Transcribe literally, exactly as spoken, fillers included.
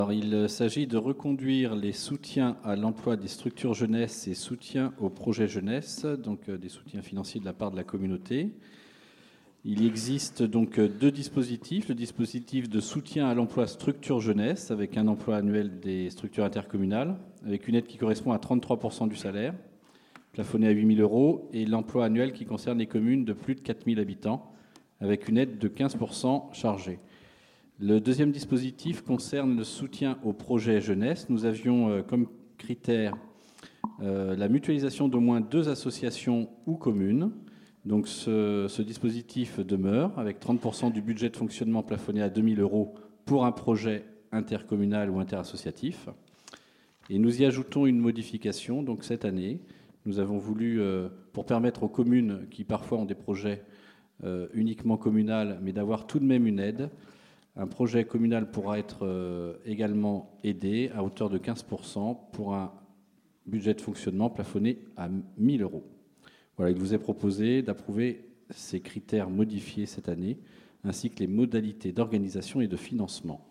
Alors, il s'agit de reconduire les soutiens à l'emploi des structures jeunesse et soutiens aux projets jeunesse, donc euh, des soutiens financiers de la part de la communauté. Il existe donc euh, deux dispositifs. Le dispositif de soutien à l'emploi structure jeunesse, avec un emploi annuel des structures intercommunales, avec une aide qui correspond à trente-trois pour cent du salaire, plafonné à huit mille euros, et l'emploi annuel qui concerne les communes de plus de quatre mille habitants, avec une aide de quinze pour cent chargée. Le deuxième dispositif concerne le soutien au projet jeunesse. Nous avions euh, comme critère euh, la mutualisation d'au moins deux associations ou communes. Donc ce, ce dispositif demeure avec trente pour cent du budget de fonctionnement plafonné à deux mille euros pour un projet intercommunal ou interassociatif. Et nous y ajoutons une modification. Donc cette année, nous avons voulu, euh, pour permettre aux communes qui parfois ont des projets euh, uniquement communaux, mais d'avoir tout de même une aide, un projet communal pourra être euh, également aidé à hauteur de quinze pour cent pour un budget de fonctionnement plafonné à mille euros. Voilà, il vous est proposé d'approuver ces critères modifiés cette année, ainsi que les modalités d'organisation et de financement.